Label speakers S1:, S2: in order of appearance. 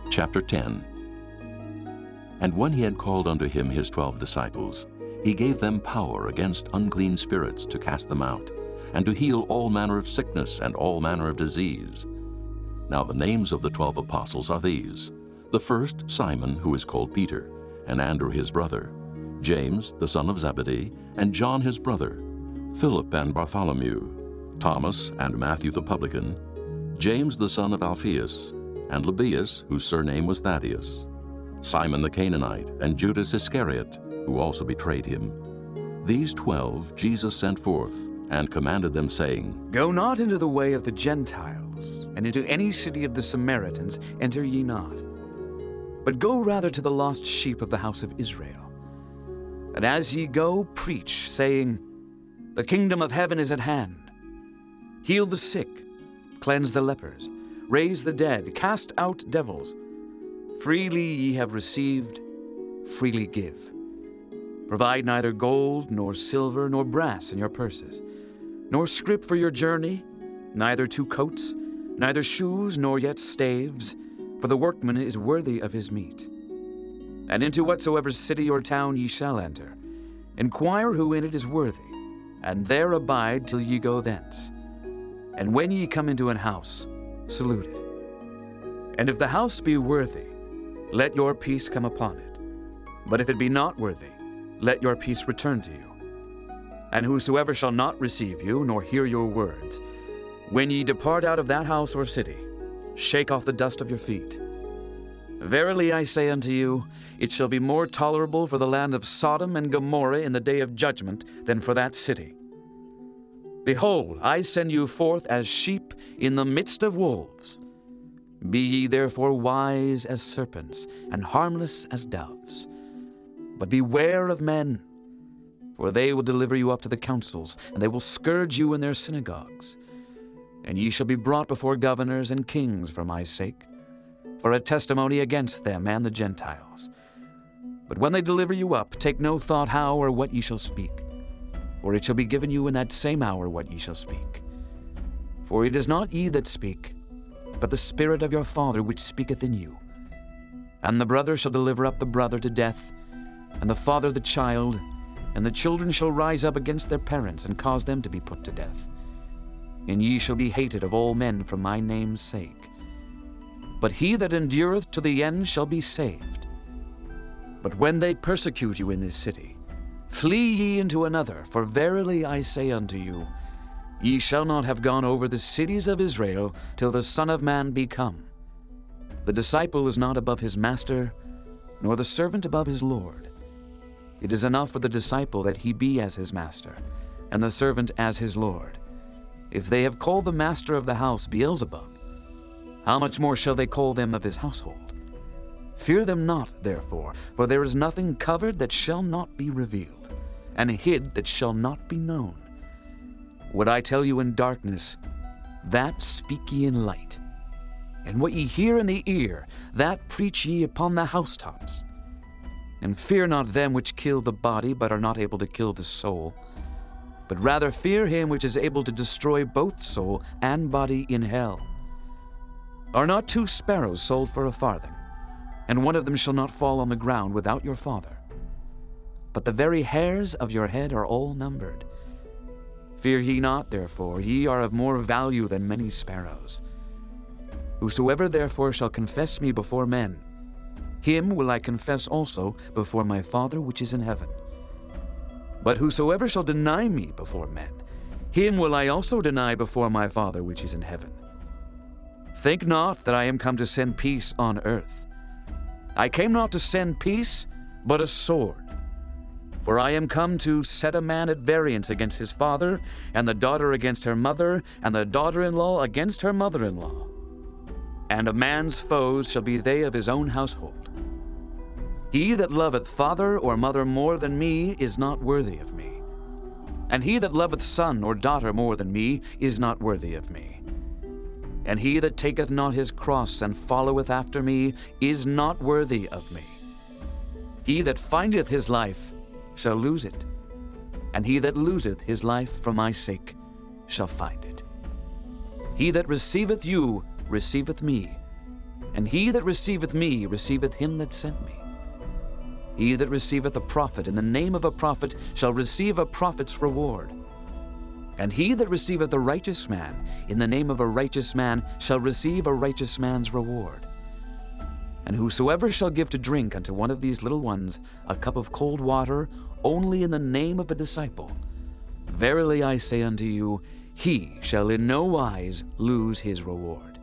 S1: Chapter 10. And when he had called unto him his 12 disciples, he gave them power against unclean spirits to cast them out, and to heal all manner of sickness and all manner of disease. Now the names of the 12 apostles are these: the first, Simon, who is called Peter, and Andrew his brother, James the son of Zebedee, and John his brother, Philip and Bartholomew, Thomas and Matthew the publican, James the son of Alphaeus, and Lebbaeus, whose surname was Thaddeus, Simon the Canaanite, and Judas Iscariot, who also betrayed him. These 12 Jesus sent forth, and commanded them, saying,
S2: Go not into the way of the Gentiles, and into any city of the Samaritans enter ye not, but go rather to the lost sheep of the house of Israel. And as ye go, preach, saying, The kingdom of heaven is at hand. Heal the sick, cleanse the lepers, raise the dead, cast out devils. Freely ye have received, freely give. Provide neither gold, nor silver, nor brass in your purses, nor scrip for your journey, neither 2 coats, neither shoes, nor yet staves, for the workman is worthy of his meat. And into whatsoever city or town ye shall enter, inquire who in it is worthy, and there abide till ye go thence. And when ye come into an house, salute it. And if the house be worthy, let your peace come upon it. But if it be not worthy, let your peace return to you. And whosoever shall not receive you, nor hear your words, when ye depart out of that house or city, shake off the dust of your feet. Verily I say unto you, it shall be more tolerable for the land of Sodom and Gomorrah in the day of judgment than for that city. Behold, I send you forth as sheep in the midst of wolves. Be ye therefore wise as serpents, and harmless as doves. But beware of men, for they will deliver you up to the councils, and they will scourge you in their synagogues. And ye shall be brought before governors and kings for my sake, for a testimony against them and the Gentiles. But when they deliver you up, take no thought how or what ye shall speak, for it shall be given you in that same hour what ye shall speak. For it is not ye that speak, but the Spirit of your Father which speaketh in you. And the brother shall deliver up the brother to death, and the father the child, and the children shall rise up against their parents, and cause them to be put to death. And ye shall be hated of all men for my name's sake. But he that endureth to the end shall be saved. But when they persecute you in this city, flee ye into another, for verily I say unto you, ye shall not have gone over the cities of Israel till the Son of Man be come. The disciple is not above his master, nor the servant above his Lord. It is enough for the disciple that he be as his master, and the servant as his Lord. If they have called the master of the house Beelzebub, how much more shall they call them of his household? Fear them not, therefore, for there is nothing covered that shall not be revealed, and hid that shall not be known. What I tell you in darkness, that speak ye in light. And what ye hear in the ear, that preach ye upon the housetops. And fear not them which kill the body, but are not able to kill the soul, but rather fear him which is able to destroy both soul and body in hell. Are not 2 sparrows sold for a farthing, and one of them shall not fall on the ground without your Father? But the very hairs of your head are all numbered. Fear ye not, therefore, ye are of more value than many sparrows. Whosoever therefore shall confess me before men, him will I confess also before my Father which is in heaven. But whosoever shall deny me before men, him will I also deny before my Father which is in heaven. Think not that I am come to send peace on earth. I came not to send peace, but a sword. For I am come to set a man at variance against his father, and the daughter against her mother, and the daughter-in-law against her mother-in-law. And a man's foes shall be they of his own household. He that loveth father or mother more than me is not worthy of me. And he that loveth son or daughter more than me is not worthy of me. And he that taketh not his cross and followeth after me is not worthy of me. He that findeth his life shall lose it, and he that loseth his life for my sake shall find it. He that receiveth you receiveth me, And he that receiveth me receiveth him that sent me. He that receiveth a prophet in the name of a prophet shall receive a prophet's reward. And he that receiveth a righteous man in the name of a righteous man shall receive a righteous man's reward. And whosoever shall give to drink unto one of these little ones a cup of cold water only in the name of a disciple, verily I say unto you, he shall in no wise lose his reward.